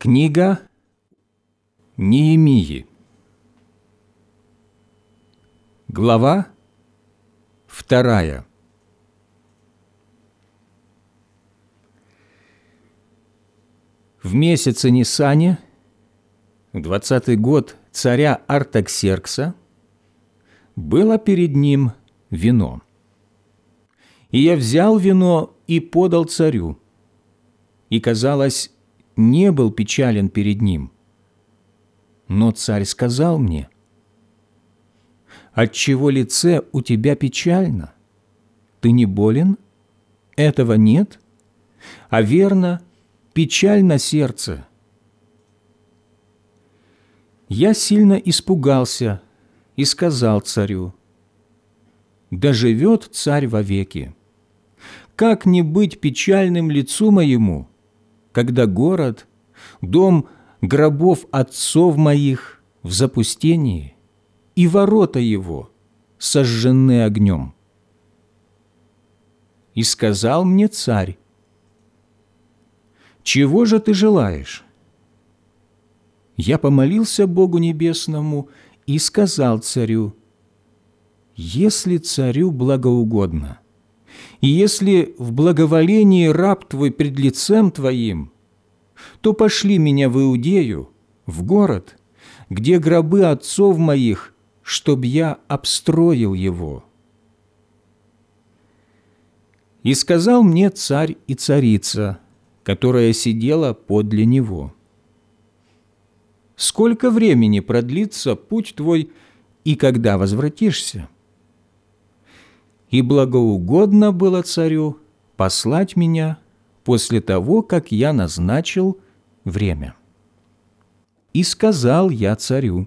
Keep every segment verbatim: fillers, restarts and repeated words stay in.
Книга Неемии. Глава вторая. В месяце Нисане, в двадцатый год царя Артаксеркса, было перед ним вино. И я взял вино и подал царю, и, казалось, не был печален перед ним. Но царь сказал мне: «Отчего лице у тебя печально? Ты не болен? Этого нет? А верно, печаль на сердце». Я сильно испугался и сказал царю: «Да живет царь вовеки! Как не быть печальным лицу моему, когда город, дом гробов отцов моих в запустении, и ворота его сожжены огнем?» И сказал мне царь: «Чего же ты желаешь?» Я помолился Богу Небесному и сказал царю: «Если царю благоугодно, и если в благоволении раб твой пред лицем твоим, то пошли меня в Иудею, в город, где гробы отцов моих, чтоб я обстроил его». И сказал мне царь и царица, которая сидела подле него: «Сколько времени продлится путь твой, и когда возвратишься?» И благоугодно было царю послать меня после того, как я назначил время. И сказал я царю: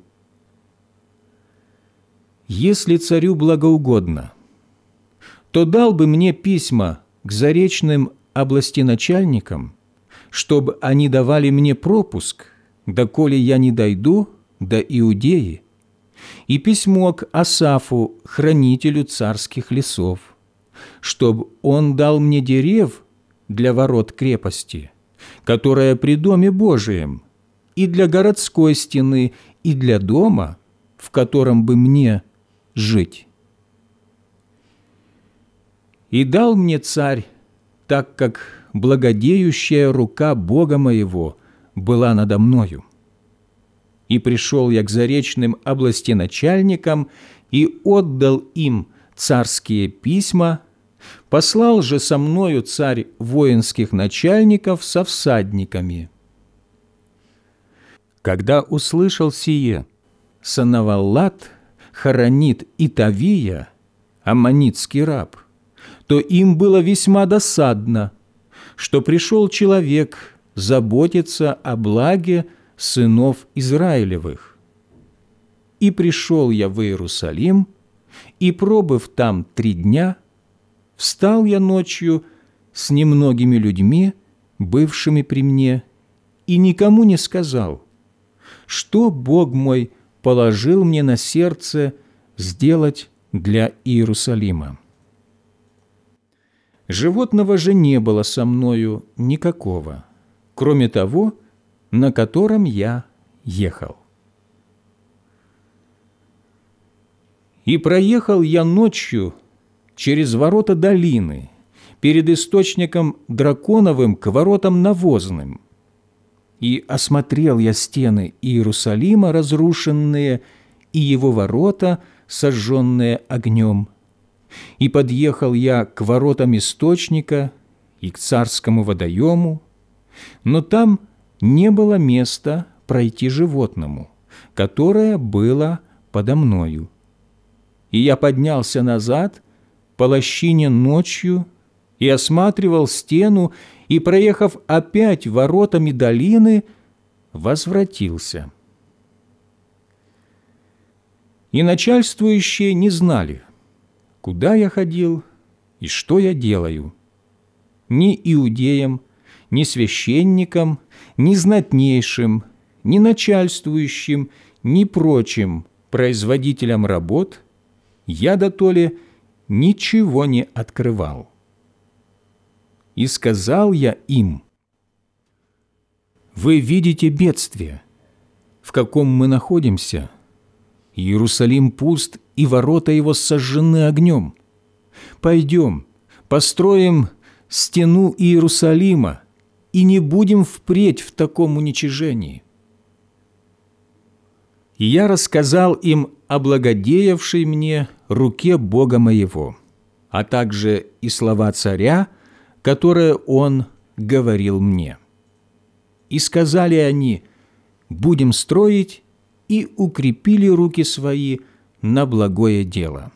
«Если царю благоугодно, то дал бы мне письма к заречным областеначальникам, чтобы они давали мне пропуск, доколе я не дойду до Иудеи, и письмо к Асафу, хранителю царских лесов, чтобы он дал мне дерев для ворот крепости, которая при Доме Божием, и для городской стены, и для дома, в котором бы мне жить». И дал мне царь, так как благодеющая рука Бога моего была надо мною. И пришел я к заречным областеначальникам и отдал им царские письма, послал же со мною царь воинских начальников со всадниками. Когда услышал сие Санаваллат, Хоронит и Тавия, аммонитский раб, то им было весьма досадно, что пришел человек заботиться о благе сынов Израилевых. И пришел я в Иерусалим, и, пробыв там три дня, встал я ночью с немногими людьми, бывшими при мне, и никому не сказал, что Бог мой положил мне на сердце сделать для Иерусалима. Животного же не было со мною никакого, кроме того, на котором я ехал. И проехал я ночью через ворота долины, перед источником Драконовым к воротам Навозным, и осмотрел я стены Иерусалима разрушенные и его ворота, сожженные огнем. И подъехал я к воротам источника и к царскому водоему, но там не было места пройти животному, которое было подо мною. И я поднялся назад по лощине ночью и осматривал стену, и, проехав опять воротами долины, возвратился. И начальствующие не знали, куда я ходил и что я делаю. Ни иудеям, ни священникам, ни знатнейшим, ни начальствующим, ни прочим производителям работ я дотоле ничего не открывал. И сказал я им: вы видите бедствие, в каком мы находимся. Иерусалим пуст, и ворота его сожжены огнем. Пойдем, построим стену Иерусалима, и не будем впредь в таком уничижении». И я рассказал им о благодеявшей мне руке Бога моего, а также и слова царя, которые он говорил мне. И сказали они: «Будем строить», и укрепили руки свои на благое дело.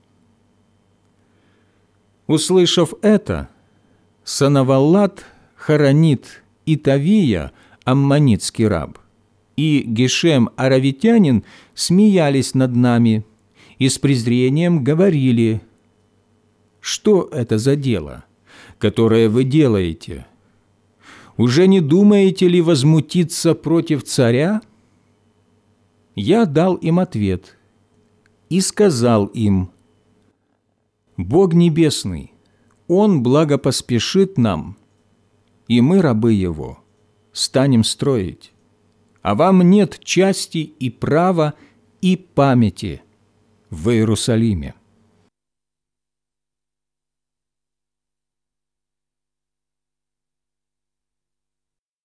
Услышав это, Санаваллат Хоронит и Тавия, аммонитский раб, и Гешем аравитянин смеялись над нами и с презрением говорили: «Что это за дело, которое вы делаете? Уже не думаете ли возмутиться против царя?» Я дал им ответ и сказал им: «Бог Небесный, Он благопоспешит нам, и мы, рабы Его, станем строить, а вам нет части и права и памяти в Иерусалиме».